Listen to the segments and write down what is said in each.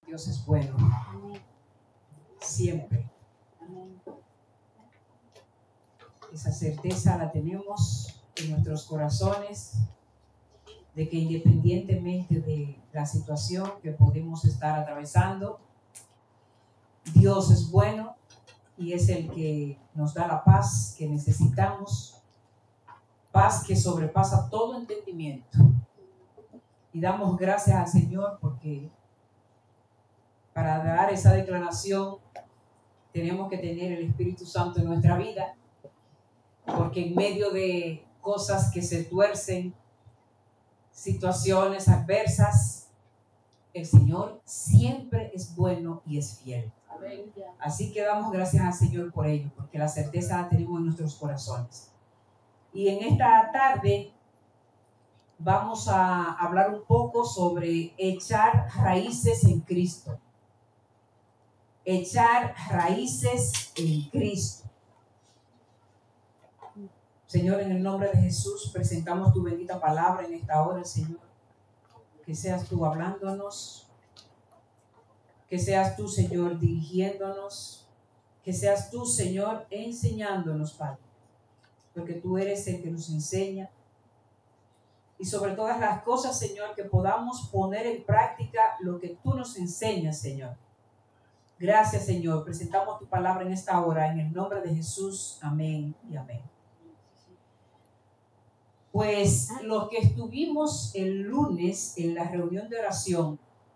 Dios es bueno. Siempre. Esa certeza la tenemos en nuestros corazones de que independientemente de la situación que podemos estar atravesando, Dios es bueno y es el que nos da la paz que necesitamos, paz que sobrepasa todo entendimiento. Y damos gracias al Señor porque para dar esa declaración tenemos que tener el Espíritu Santo en nuestra vida, porque en medio de cosas que se tuercen, situaciones adversas, el Señor siempre es bueno y es fiel. Así que damos gracias al Señor por ello, porque la certeza la tenemos en nuestros corazones. Y en esta tarde vamos a hablar un poco sobre echar raíces en Cristo. Echar raíces en Cristo. Señor, en el nombre de Jesús, presentamos tu bendita palabra en esta hora, Señor. Que seas tú hablándonos, que seas tú, Señor, dirigiéndonos, que seas tú, Señor, enseñándonos, Padre, porque tú eres el que nos enseña. Y sobre todas las cosas, Señor, que podamos poner en práctica lo que tú nos enseñas, Señor. Gracias, Señor. Presentamos tu palabra en esta hora, en el nombre de Jesús. Amén y amén. Pues los que estuvimos el lunes en la reunión de oración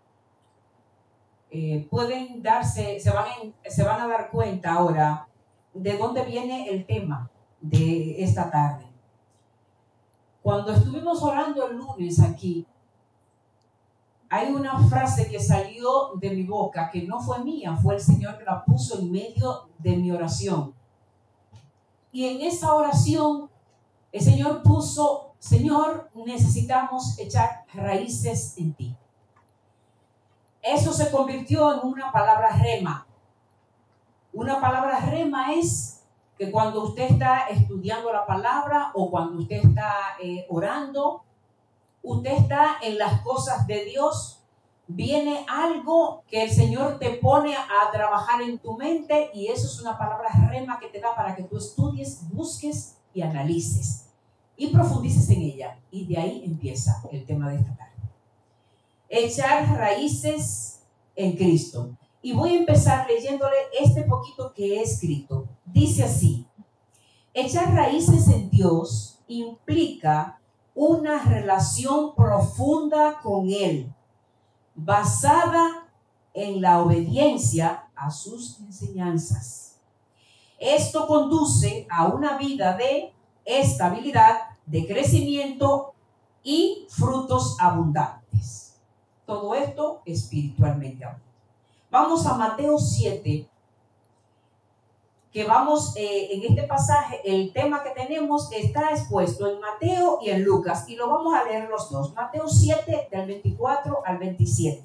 se van a dar cuenta ahora de dónde viene el tema de esta tarde. Cuando estuvimos orando el lunes aquí, hay una frase que salió de mi boca que no fue mía, fue el Señor que la puso en medio de mi oración. Y en esa oración el Señor puso: Señor, necesitamos echar raíces en ti. Eso se convirtió en una palabra rema. Una palabra rema es que cuando usted está estudiando la palabra o cuando usted está orando, usted está en las cosas de Dios, viene algo que el Señor te pone a trabajar en tu mente y eso es una palabra rema que te da para que tú estudies, busques y analices y profundices en ella. Y de ahí empieza el tema de esta tarde. Echar raíces en Cristo. Y voy a empezar leyéndole este poquito que he escrito. Dice así: echar raíces en Dios implica una relación profunda con Él, basada en la obediencia a sus enseñanzas. Esto conduce a una vida de estabilidad, de crecimiento y frutos abundantes. Todo esto espiritualmente hablando. Vamos a Mateo 7, que vamos en este pasaje, el tema que tenemos está expuesto en Mateo y en Lucas, y lo vamos a leer los dos. Mateo 7, del 24 al 27.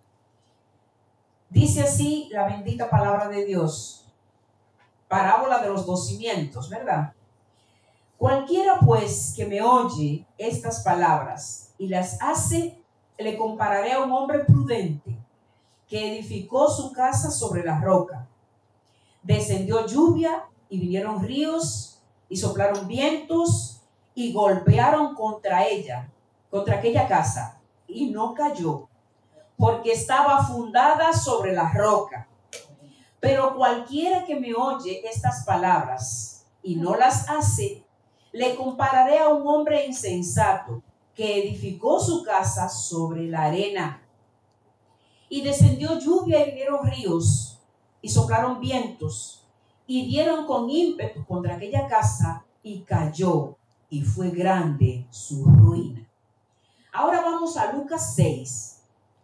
Dice así la bendita palabra de Dios. Parábola de los dos cimientos, ¿verdad? Cualquiera pues que me oye estas palabras y las hace, le compararé a un hombre prudente que edificó su casa sobre la roca. Descendió lluvia y vinieron ríos y soplaron vientos y golpearon contra aquella casa, y no cayó, porque estaba fundada sobre la roca. Pero cualquiera que me oye estas palabras y no las hace, le compararé a un hombre insensato que edificó su casa sobre la arena. Y descendió lluvia y vinieron ríos y soplaron vientos y dieron con ímpetu contra aquella casa y cayó, y fue grande su ruina. Ahora vamos a Lucas 6.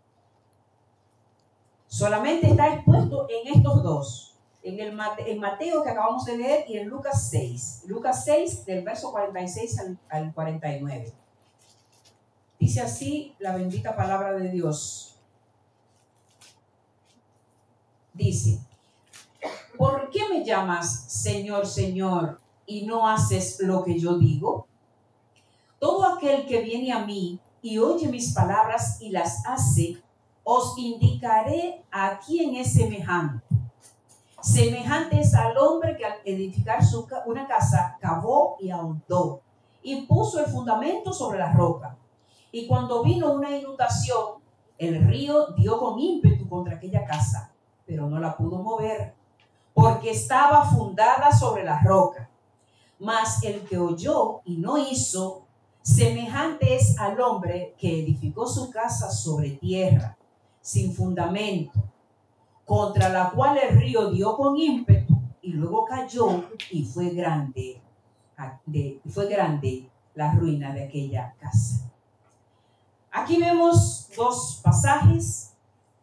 Solamente está expuesto en estos dos, en Mateo que acabamos de leer y en Lucas 6. Lucas 6 del verso 46 al 49. Dice así la bendita palabra de Dios. Dice: ¿por qué me llamas Señor, Señor, y no haces lo que yo digo? Todo aquel que viene a mí y oye mis palabras y las hace, os indicaré a quién es semejante. Semejante es al hombre que al edificar una casa cavó y ahondó y puso el fundamento sobre la roca. Y cuando vino una inundación, el río dio con ímpetu contra aquella casa, pero no la pudo mover, porque estaba fundada sobre la roca. Mas el que oyó y no hizo, semejante es al hombre que edificó su casa sobre tierra, sin fundamento, contra la cual el río dio con ímpetu y luego cayó, y fue grande la ruina de aquella casa. Aquí vemos dos pasajes,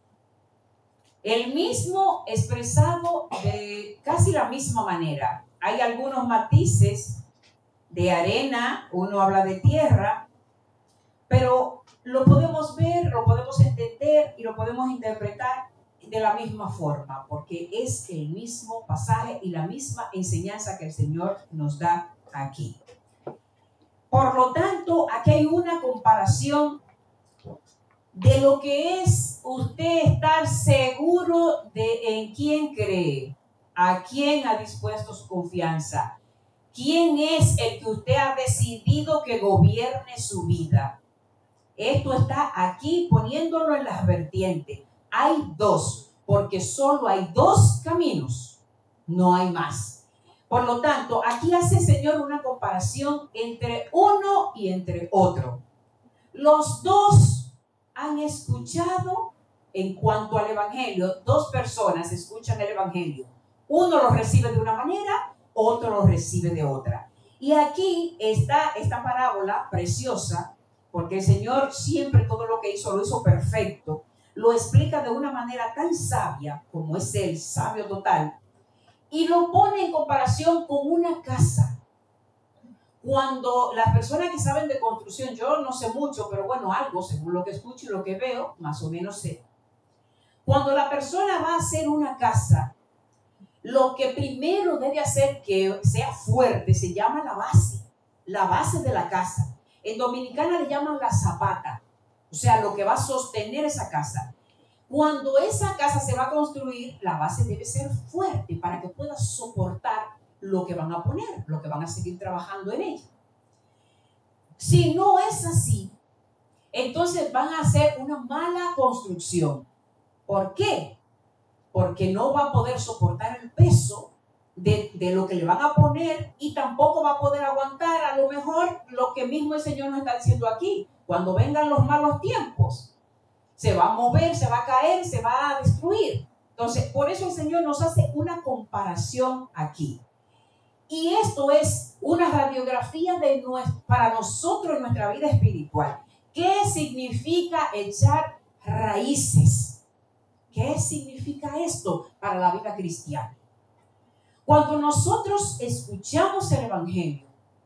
el mismo expresado de casi la misma manera. Hay algunos matices de arena, uno habla de tierra, pero lo podemos ver, lo podemos entender y lo podemos interpretar de la misma forma, porque es el mismo pasaje y la misma enseñanza que el Señor nos da aquí. Por lo tanto, aquí hay una comparación de lo que es usted estar seguro de en quién cree, a quién ha dispuesto su confianza, quién es el que usted ha decidido que gobierne su vida. Esto está aquí poniéndolo en las vertientes. Hay dos, porque solo hay dos caminos, no hay más. Por lo tanto, aquí hace el Señor una comparación entre uno y entre otro. Los dos han escuchado en cuanto al Evangelio. Dos personas escuchan el Evangelio. Uno lo recibe de una manera, otro lo recibe de otra. Y aquí está esta parábola preciosa, porque el Señor siempre todo lo que hizo, lo hizo perfecto. Lo explica de una manera tan sabia, como es Él, sabio total, y lo pone en comparación con una casa. Cuando las personas que saben de construcción, yo no sé mucho, pero bueno, algo, según lo que escucho y lo que veo, más o menos sé. Cuando la persona va a hacer una casa, lo que primero debe hacer que sea fuerte se llama la base de la casa. En Dominicana le llaman la zapata, o sea, lo que va a sostener esa casa. Cuando esa casa se va a construir, la base debe ser fuerte para que pueda soportar lo que van a poner, lo que van a seguir trabajando en ella. Si no es así, entonces van a hacer una mala construcción. ¿Por qué? Porque no va a poder soportar el peso de lo que le van a poner y tampoco va a poder aguantar a lo mejor lo que mismo el Señor nos está diciendo aquí. Cuando vengan los malos tiempos, se va a mover, se va a caer, se va a destruir. Entonces, por eso el Señor nos hace una comparación aquí. Y esto es una radiografía para nosotros en nuestra vida espiritual. ¿Qué significa echar raíces? ¿Qué significa esto para la vida cristiana? Cuando nosotros escuchamos el Evangelio,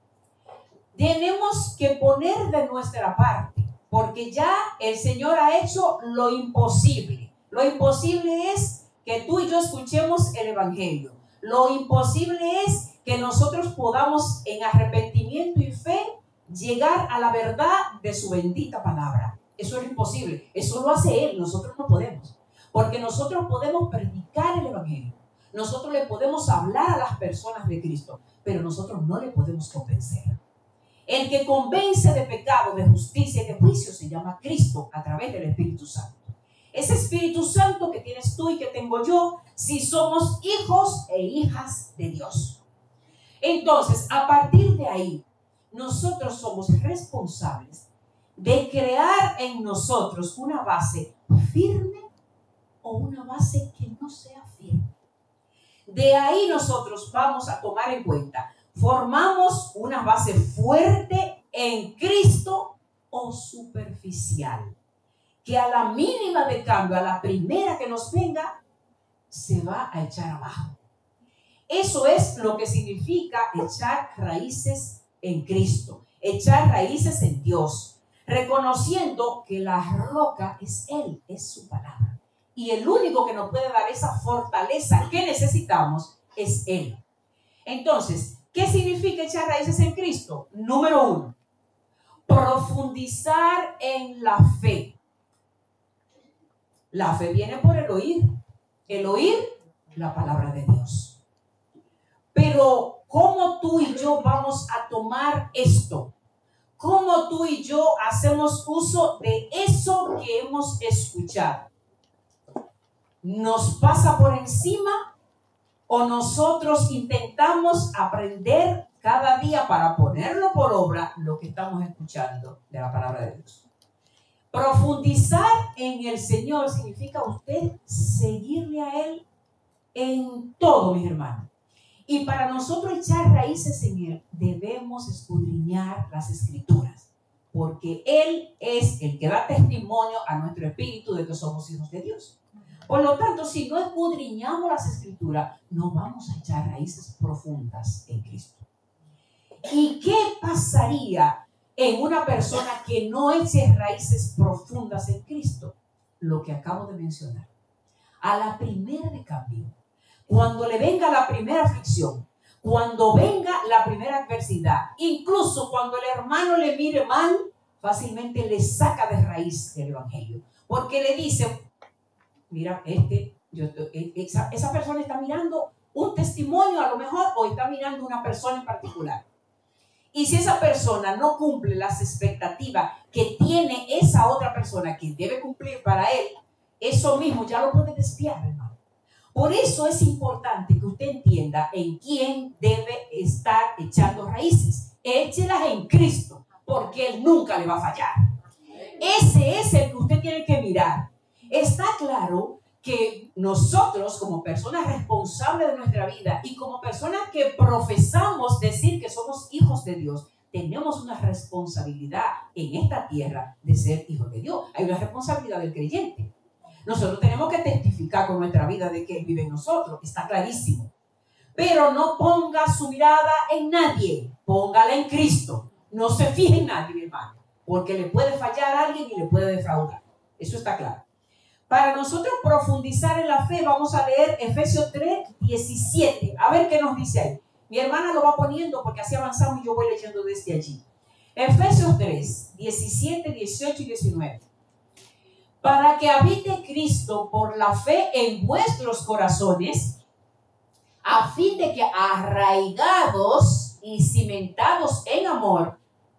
tenemos que poner de nuestra parte, porque ya el Señor ha hecho lo imposible. Lo imposible es que tú y yo escuchemos el Evangelio. Lo imposible es que nosotros podamos en arrepentimiento y fe llegar a la verdad de su bendita palabra. Eso es imposible. Eso lo hace Él. Nosotros no podemos. Porque nosotros podemos predicar el Evangelio. Nosotros le podemos hablar a las personas de Cristo, pero nosotros no le podemos convencer. El que convence de pecado, de justicia y de juicio se llama Cristo a través del Espíritu Santo. Ese Espíritu Santo que tienes tú y que tengo yo, si somos hijos e hijas de Dios. Entonces, a partir de ahí, nosotros somos responsables de crear en nosotros una base firme o una base que no sea firme. De ahí nosotros vamos a tomar en cuenta, formamos una base fuerte en Cristo o superficial, que a la mínima de cambio, a la primera que nos venga, se va a echar abajo. Eso es lo que significa echar raíces en Cristo, echar raíces en Dios, reconociendo que la roca es Él, es su palabra. Y el único que nos puede dar esa fortaleza que necesitamos es Él. Entonces, ¿qué significa echar raíces en Cristo? Número 1, profundizar en la fe. La fe viene por el oír la palabra de Dios. Pero ¿cómo tú y yo vamos a tomar esto? ¿Cómo tú y yo hacemos uso de eso que hemos escuchado? ¿Nos pasa por encima o nosotros intentamos aprender cada día para ponerlo por obra lo que estamos escuchando de la palabra de Dios? Profundizar en el Señor significa usted seguirle a Él en todo, mis hermanos. Y para nosotros echar raíces en Él, debemos escudriñar las Escrituras, porque Él es el que da testimonio a nuestro espíritu de que somos hijos de Dios. Por lo tanto, si no escudriñamos las Escrituras, no vamos a echar raíces profundas en Cristo. ¿Y qué pasaría en una persona que no eche raíces profundas en Cristo? Lo que acabo de mencionar. A la primera de cambio, cuando le venga la primera aflicción, cuando venga la primera adversidad, incluso cuando el hermano le mire mal, fácilmente le saca de raíz el evangelio. Porque le dice, mira, esa persona está mirando un testimonio a lo mejor, o está mirando una persona en particular. Y si esa persona no cumple las expectativas que tiene esa otra persona que debe cumplir para él, eso mismo ya lo puede desviar, hermano. Por eso es importante que usted entienda en quién debe estar echando raíces. Échelas en Cristo, porque Él nunca le va a fallar. Ese es el que usted tiene que mirar. Está claro que nosotros, como personas responsables de nuestra vida y como personas que profesamos decir que somos hijos de Dios, tenemos una responsabilidad en esta tierra de ser hijos de Dios. Hay una responsabilidad del creyente. Nosotros tenemos que testificar con nuestra vida de que Él vive en nosotros, está clarísimo. Pero no ponga su mirada en nadie, póngala en Cristo. No se fije en nadie, mi hermano, porque le puede fallar a alguien y le puede defraudar. Eso está claro. Para nosotros profundizar en la fe, vamos a leer Efesios 3, 17. A ver qué nos dice ahí. Mi hermana lo va poniendo porque así avanzamos y yo voy leyendo desde allí. Efesios 3, 17, 18 y 19. Para que habite Cristo por la fe en vuestros corazones, a fin de que arraigados y cimentados en amor,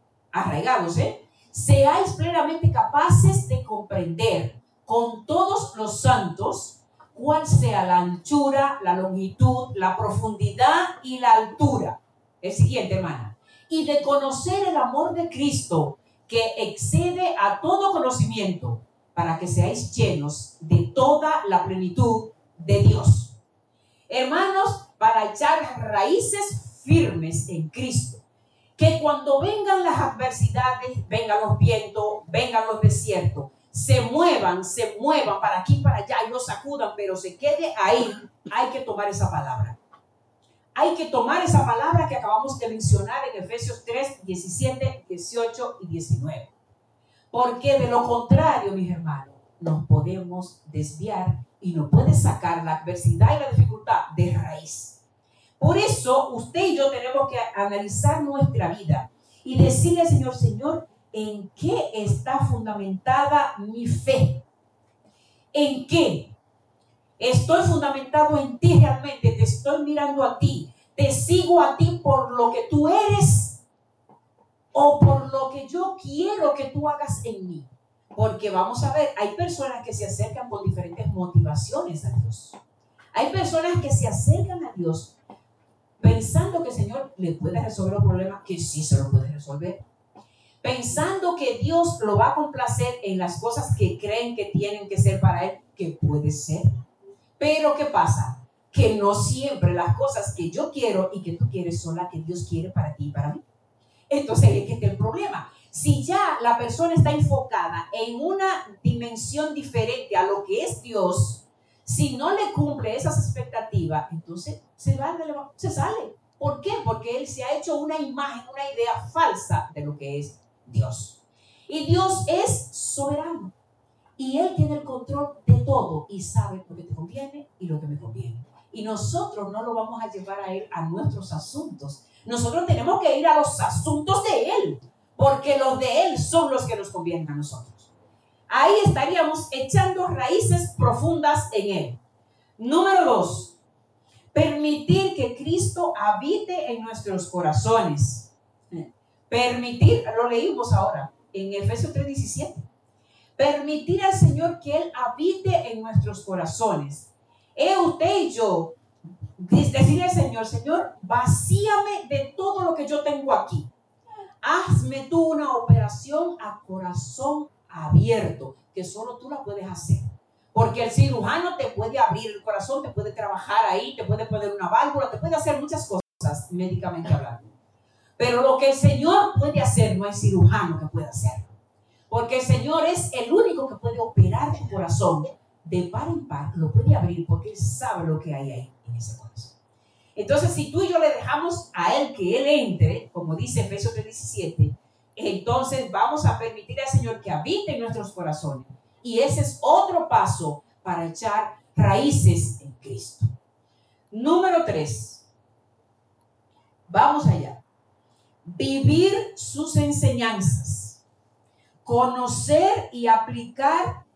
seáis plenamente capaces de comprender con todos los santos cuál sea la anchura, la longitud, la profundidad y la altura. El siguiente, hermana. Y de conocer el amor de Cristo, que excede a todo conocimiento, para que seáis llenos de toda la plenitud de Dios. Hermanos, para echar raíces firmes en Cristo, que cuando vengan las adversidades, vengan los vientos, vengan los desiertos, se muevan para aquí, para allá y los sacudan, pero se quede ahí, hay que tomar esa palabra. Hay que tomar esa palabra que acabamos de mencionar en Efesios 3, 17, 18 y 19. Porque de lo contrario, mis hermanos, nos podemos desviar y nos puede sacar la adversidad y la dificultad de raíz. Por eso, usted y yo tenemos que analizar nuestra vida y decirle al Señor, Señor, ¿en qué está fundamentada mi fe? ¿En qué? Estoy fundamentado en ti realmente, te estoy mirando a ti, te sigo a ti por lo que tú eres, o por lo que yo quiero que tú hagas en mí. Porque vamos a ver, hay personas que se acercan por diferentes motivaciones a Dios. Hay personas que se acercan a Dios pensando que el Señor le puede resolver los problemas, que sí se los puede resolver. Pensando que Dios lo va a complacer en las cosas que creen que tienen que ser para Él, que puede ser. Pero ¿qué pasa? Que no siempre las cosas que yo quiero y que tú quieres son las que Dios quiere para ti y para mí. Entonces ahí es que está el problema. Si ya la persona está enfocada en una dimensión diferente a lo que es Dios, si no le cumple esas expectativas, entonces se sale. ¿Por qué? Porque él se ha hecho una imagen, una idea falsa de lo que es Dios. Y Dios es soberano. Y Él tiene el control de todo y sabe lo que te conviene y lo que me conviene. Y nosotros no lo vamos a llevar a Él a nuestros asuntos. Nosotros tenemos que ir a los asuntos de Él, porque los de Él son los que nos convienen a nosotros. Ahí estaríamos echando raíces profundas en Él. Número 2, permitir que Cristo habite en nuestros corazones. Permitir, lo leímos ahora en Efesios 3:17. Permitir al Señor que Él habite en nuestros corazones. Usted y yo, decirle al Señor, Señor, vacíame de todo lo que yo tengo aquí. Hazme tú una operación a corazón abierto, que solo tú la puedes hacer. Porque el cirujano te puede abrir el corazón, te puede trabajar ahí, te puede poner una válvula, te puede hacer muchas cosas médicamente hablando. Pero lo que el Señor puede hacer, no hay cirujano que pueda hacerlo. Porque el Señor es el único que puede operar tu corazón. De par en par lo puede abrir porque Él sabe lo que hay ahí en ese corazón. Entonces, si tú y yo le dejamos a Él que Él entre, como dice Efesios 3:17, entonces vamos a permitir al Señor que habite en nuestros corazones. Y ese es otro paso para echar raíces en Cristo. Número 3. Vamos allá. Vivir sus enseñanzas. Conocer y aplicarlos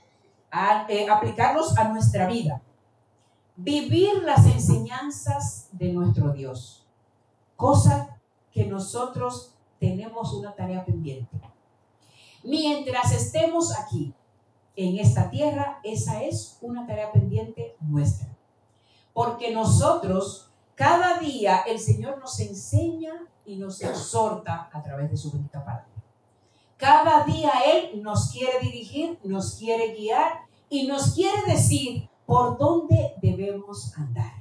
a nuestra vida. Vivir las enseñanzas de nuestro Dios. Cosa que nosotros tenemos una tarea pendiente. Mientras estemos aquí, en esta tierra, esa es una tarea pendiente nuestra. Porque nosotros, cada día, el Señor nos enseña y nos exhorta a través de su bendita palabra. Cada día Él nos quiere dirigir, nos quiere guiar y nos quiere decir por dónde debemos andar.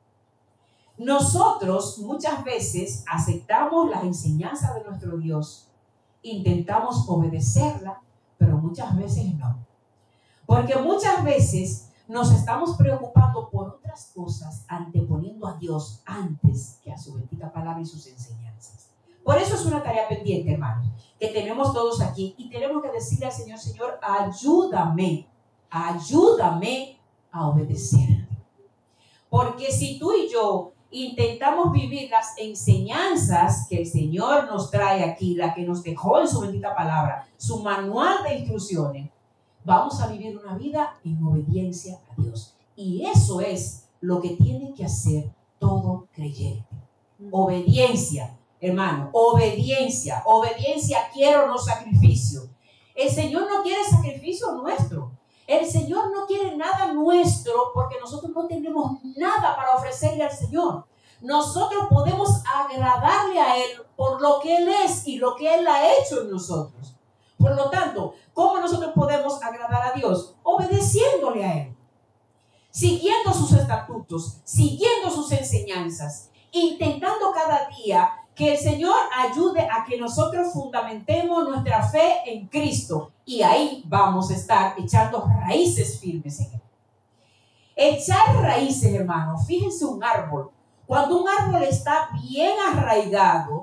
Nosotros muchas veces aceptamos las enseñanzas de nuestro Dios, intentamos obedecerla, pero muchas veces no. Porque muchas veces nos estamos preocupando por otras cosas, anteponiendo a Dios antes que a su bendita palabra y sus enseñanzas. Por eso es una tarea pendiente, hermanos, que tenemos todos aquí y tenemos que decirle al Señor, Señor, ayúdame a obedecerte. Porque si tú y yo intentamos vivir las enseñanzas que el Señor nos trae aquí, la que nos dejó en su bendita palabra, su manual de instrucciones, vamos a vivir una vida en obediencia a Dios. Y eso es lo que tiene que hacer todo creyente. Obediencia, hermano, obediencia. Obediencia quiero, no sacrificio. El Señor no quiere sacrificio nuestro. El Señor no quiere nada nuestro porque nosotros no tenemos nada para ofrecerle al Señor. Nosotros podemos agradarle a Él por lo que Él es y lo que Él ha hecho en nosotros. Por lo tanto, ¿cómo nosotros podemos agradar a Dios? Obedeciéndole a Él, siguiendo sus estatutos, siguiendo sus enseñanzas, intentando cada día que el Señor ayude a que nosotros fundamentemos nuestra fe en Cristo. Y ahí vamos a estar echando raíces firmes en Él. Echar raíces, hermanos, fíjense un árbol. Cuando un árbol está bien arraigado,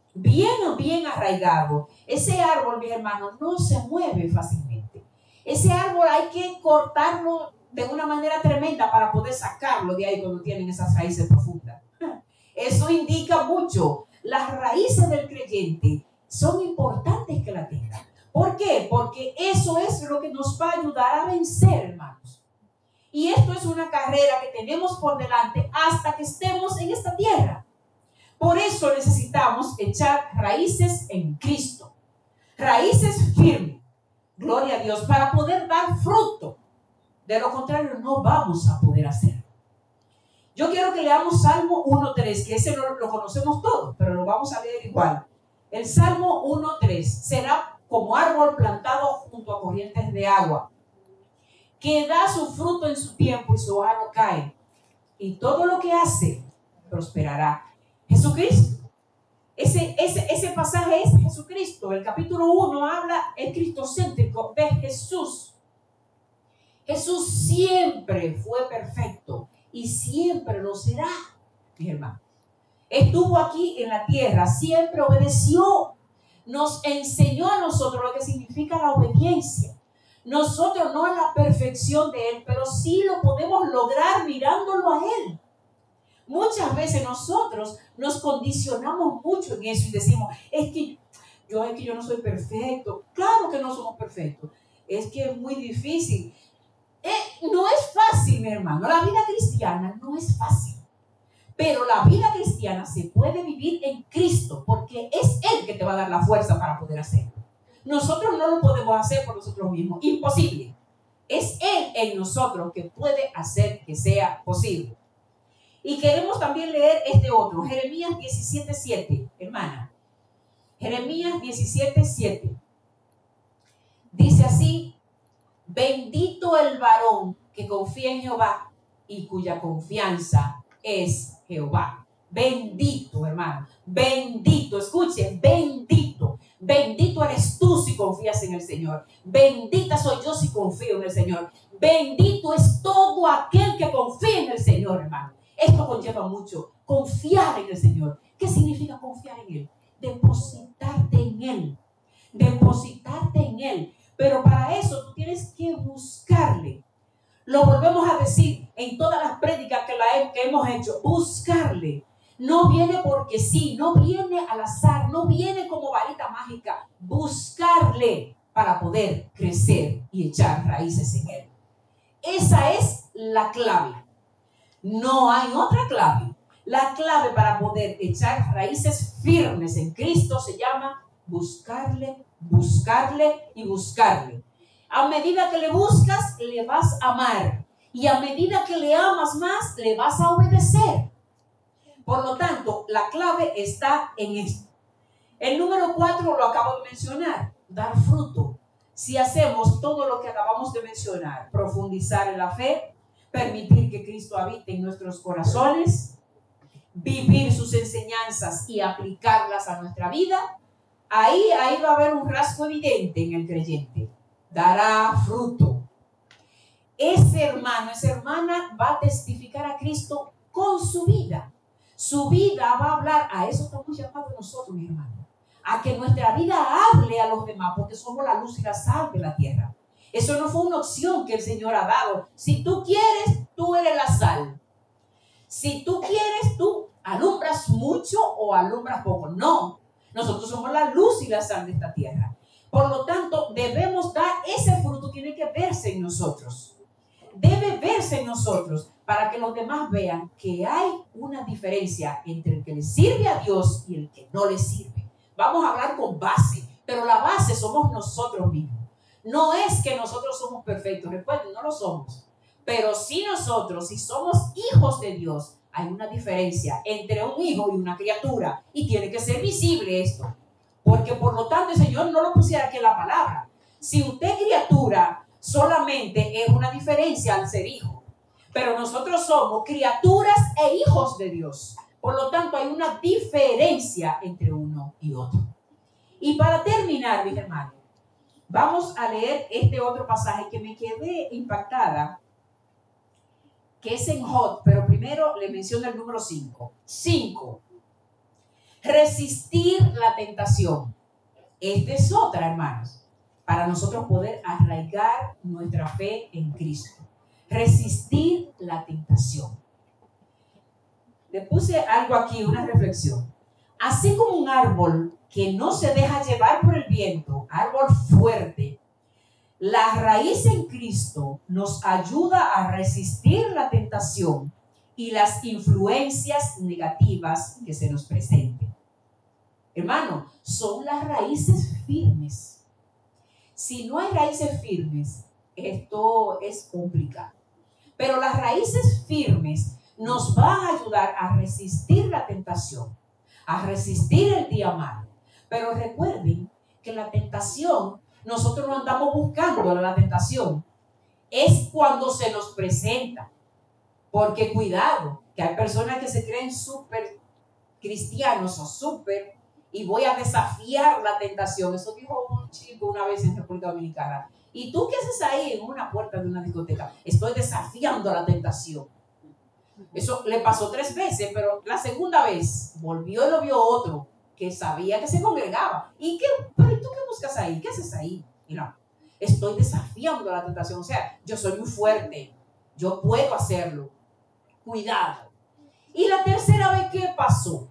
ese árbol, mis hermanos, no se mueve fácilmente. Ese árbol hay que cortarlo de una manera tremenda para poder sacarlo de ahí cuando tienen esas raíces profundas. Eso indica mucho. Las raíces del creyente son importantes que la tengan. ¿Por qué? Porque eso es lo que nos va a ayudar a vencer, hermanos. Y esto es una carrera que tenemos por delante hasta que estemos en esta tierra. Por eso necesitamos echar raíces en Cristo. Raíces firmes. Gloria a Dios, para poder dar fruto. De lo contrario, no vamos a poder hacerlo. Yo quiero que leamos Salmo 1.3, que ese lo conocemos todos, pero lo vamos a leer igual. El Salmo 1.3 será como árbol plantado junto a corrientes de agua, que da su fruto en su tiempo y su hoja no cae, y todo lo que hace prosperará. Jesucristo, ese pasaje es Jesucristo. El capítulo 1 habla, es cristocéntrico de Jesús. Jesús siempre fue perfecto y siempre lo será, mi hermano. Estuvo aquí en la tierra, siempre obedeció. Nos enseñó a nosotros lo que significa la obediencia. Nosotros no a la perfección de Él, pero sí lo podemos lograr mirándolo a Él. Muchas veces nosotros nos condicionamos mucho en eso y decimos, es que yo no soy perfecto. Claro que no somos perfectos. es que es muy difícil. No es fácil, mi hermano. La vida cristiana no es fácil. Pero la vida cristiana se puede vivir en Cristo, porque es Él que te va a dar la fuerza para poder hacerlo. Nosotros no lo podemos hacer por nosotros mismos. Imposible. Es Él en nosotros que puede hacer que sea posible. Y queremos también leer este otro, Jeremías 17:7, hermana. Jeremías 17:7. Dice así: bendito el varón que confía en Jehová y cuya confianza es Jehová. Bendito, hermano. Bendito, escuche, bendito. Bendito eres tú si confías en el Señor. Bendita soy yo si confío en el Señor. Bendito es todo aquel que confía en el Señor, hermano. Esto conlleva mucho. Confiar en el Señor. ¿Qué significa confiar en Él? Depositarte en Él. Depositarte en Él. Pero para eso tú tienes que buscarle. Lo volvemos a decir en todas las prédicas que hemos hecho. Buscarle. No viene porque sí, no viene al azar, no viene como varita mágica. Buscarle para poder crecer y echar raíces en Él. Esa es la clave. No hay otra clave. La clave para poder echar raíces firmes en Cristo se llama buscarle, buscarle y buscarle. A medida que le buscas, le vas a amar. Y a medida que le amas más, le vas a obedecer. Por lo tanto, la clave está en esto. El número 4 lo acabo de mencionar, dar fruto. Si hacemos todo lo que acabamos de mencionar, profundizar en la fe, permitir que Cristo habite en nuestros corazones, vivir sus enseñanzas y aplicarlas a nuestra vida, ahí va a haber un rasgo evidente en el creyente. Dará fruto. Ese hermano, esa hermana va a testificar a Cristo con su vida. Su vida va a hablar. A eso estamos llamados nosotros, mi hermano. A que nuestra vida hable a los demás, porque somos la luz y la sal de la tierra. Eso no fue una opción que el Señor ha dado. Si tú quieres, tú eres la sal. Si tú quieres, tú alumbras mucho o alumbras poco. No, nosotros somos la luz y la sal de esta tierra. Por lo tanto, debemos dar ese fruto, tiene que verse en nosotros. Debe verse en nosotros para que los demás vean que hay una diferencia entre el que le sirve a Dios y el que no le sirve. Vamos a hablar con base, pero la base somos nosotros mismos. No es que nosotros somos perfectos, recuerden, no lo somos. Pero si nosotros, si somos hijos de Dios, hay una diferencia entre un hijo y una criatura. Y tiene que ser visible esto. Porque por lo tanto el Señor no lo pusiera aquí en la palabra. Si usted es criatura, solamente es una diferencia al ser hijo. Pero nosotros somos criaturas e hijos de Dios. Por lo tanto hay una diferencia entre uno y otro. Y para terminar, mis hermanos, vamos a leer este otro pasaje que me quedé impactada, que es en Job, pero primero le menciono el número 5. 5. Resistir la tentación. Esta es otra, hermanos, para nosotros poder arraigar nuestra fe en Cristo. Resistir la tentación. Le puse algo aquí, una reflexión. Así como un árbol que no se deja llevar por el viento, árbol fuerte, la raíz en Cristo nos ayuda a resistir la tentación y las influencias negativas que se nos presenten. Hermano, son las raíces firmes. Si no hay raíces firmes, esto es complicado. Pero las raíces firmes nos van a ayudar a resistir la tentación, a resistir el día malo. Pero recuerden que la tentación, nosotros no andamos buscando la tentación. Es cuando se nos presenta. Porque cuidado, que hay personas que se creen súper cristianos o súper, y voy a desafiar la tentación. Eso dijo un chico una vez en República Dominicana. ¿Y tú qué haces ahí en una puerta de una discoteca? Estoy desafiando la tentación. Eso le pasó 3 veces, pero la segunda vez volvió y lo vio otro que sabía que se congregaba. ¿Pero tú qué buscas ahí? ¿Qué haces ahí? Mira, estoy desafiando la tentación. O sea, yo soy muy fuerte. Yo puedo hacerlo. Cuidado. ¿Y la tercera vez qué pasó?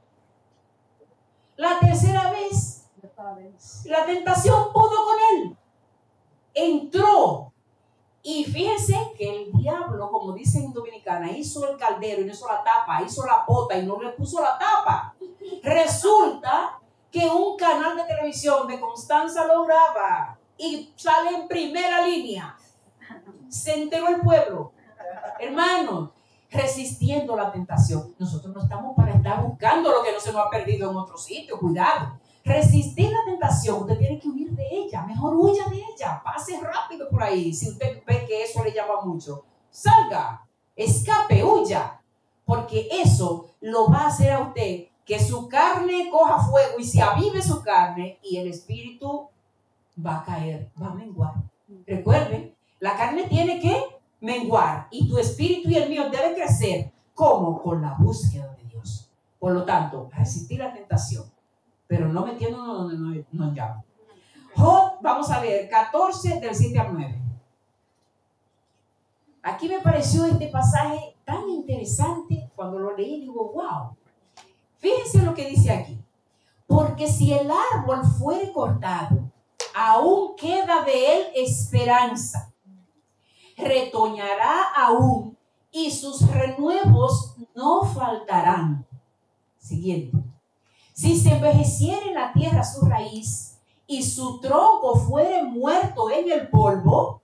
La tercera vez, la tentación pudo con él. entró. Y fíjense que el diablo, como dicen en Dominicana, hizo el caldero y no hizo la tapa, hizo la pota y no le puso la tapa. Resulta que un canal de televisión de Constanza lo graba y sale en primera línea. Se enteró el pueblo. Hermanos, resistiendo la tentación. Nosotros no estamos para estar buscando lo que no se nos ha perdido en otro sitio. Cuidado. Resistir la tentación, usted tiene que huir de ella. Mejor huya de ella. Pase rápido por ahí. Si usted ve que eso le llama mucho, salga, escape, huya. Porque eso lo va a hacer a usted que su carne coja fuego y se avive su carne y el espíritu va a caer, va a menguar. Recuerden, la carne tiene que menguar y tu espíritu y el mío debe crecer. ¿Cómo? Con la búsqueda de Dios. Por lo tanto, resistir la tentación, pero no metiéndonos donde nos llama. Job, vamos a leer 14 del 7 al 9. Aquí me pareció este pasaje tan interesante. Cuando lo leí digo, wow. Fíjense lo que dice aquí. Porque si el árbol fuere cortado, aún queda de él esperanza. Retoñará aún y sus renuevos no faltarán. Siguiente. Si se envejeciere en la tierra su raíz y su tronco fuere muerto en el polvo,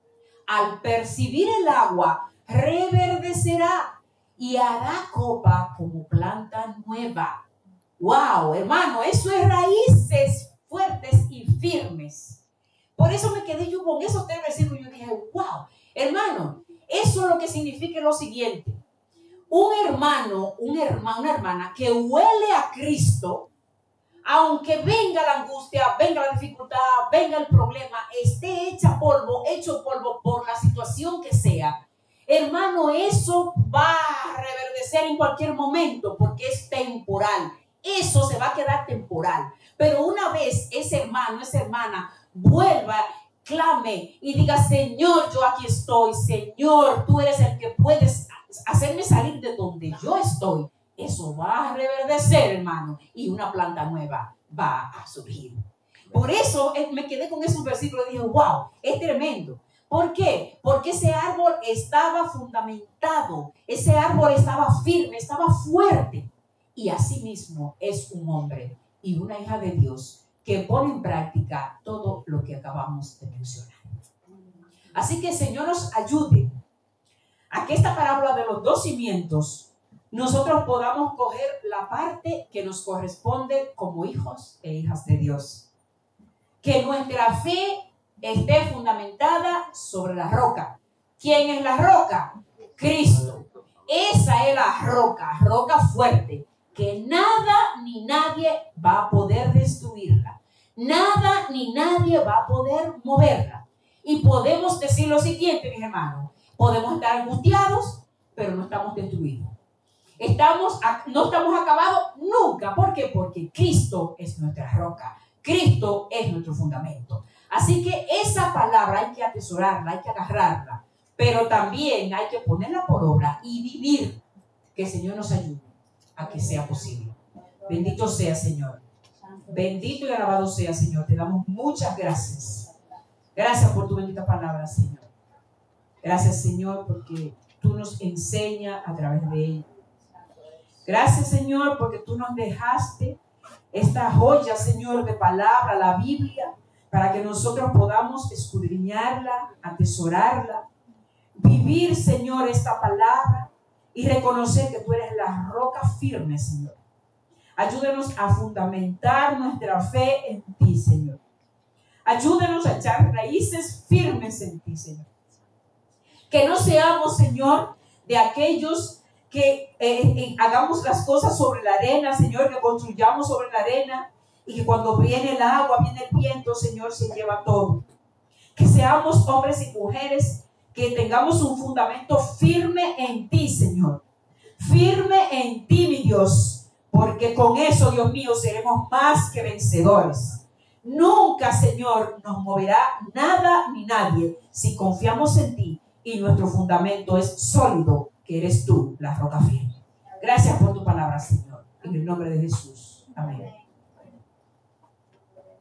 al percibir el agua reverdecerá y hará copa como planta nueva. ¡Wow, hermano! Eso es raíces fuertes y firmes. Por eso me quedé yo con esos tres versículos y yo dije, ¡wow! Hermano, eso es lo que significa lo siguiente. Un hermano, una hermana que huele a Cristo, aunque venga la angustia, venga la dificultad, venga el problema, esté hecho polvo por la situación que sea, hermano, eso va a reverdecer en cualquier momento porque es temporal. Eso se va a quedar temporal. Pero una vez ese hermano, esa hermana vuelva, clame y diga, Señor, yo aquí estoy. Señor, tú eres el que puedes hacerme salir de donde yo estoy. Eso va a reverdecer, hermano, y una planta nueva va a surgir. Por eso me quedé con esos versículos y dije, wow, es tremendo. ¿Por qué? Porque ese árbol estaba fundamentado, ese árbol estaba firme, estaba fuerte. Y asimismo es un hombre y una hija de Dios que pone en práctica todo lo que acabamos de mencionar. Así que el Señor nos ayude a que esta parábola de los dos cimientos nosotros podamos coger la parte que nos corresponde como hijos e hijas de Dios. Que nuestra fe esté fundamentada sobre la roca. ¿Quién es la roca? Cristo. Esa es la roca fuerte, que nada ni nadie va a poder destruirla. Nada ni nadie va a poder moverla. Y podemos decir lo siguiente, mis hermanos. Podemos estar angustiados, pero no estamos destruidos. No estamos acabados nunca. ¿Por qué? Porque Cristo es nuestra roca. Cristo es nuestro fundamento. Así que esa palabra hay que atesorarla, hay que agarrarla. Pero también hay que ponerla por obra y vivir. Que el Señor nos ayude a que sea posible. Bendito sea, Señor. Bendito y alabado sea, Señor. Te damos muchas gracias. Gracias por tu bendita palabra, Señor. Gracias, Señor, porque tú nos enseñas a través de ella. Gracias, Señor, porque tú nos dejaste esta joya, Señor, de palabra, la Biblia, para que nosotros podamos escudriñarla, atesorarla, vivir, Señor, esta palabra y reconocer que tú eres la roca firme, Señor. Ayúdenos a fundamentar nuestra fe en ti, Señor. Ayúdenos a echar raíces firmes en ti, Señor. Que no seamos, Señor, de aquellos que hagamos las cosas sobre la arena, Señor, que construyamos sobre la arena y que cuando viene el agua, viene el viento, Señor, se lleva todo. Que seamos hombres y mujeres que tengamos un fundamento firme en ti, Señor. Firme en ti, mi Dios, porque con eso, Dios mío, seremos más que vencedores. Nunca, Señor, nos moverá nada ni nadie si confiamos en ti y nuestro fundamento es sólido, que eres tú, la roca firme. Gracias por tu palabra, Señor. En el nombre de Jesús. Amén.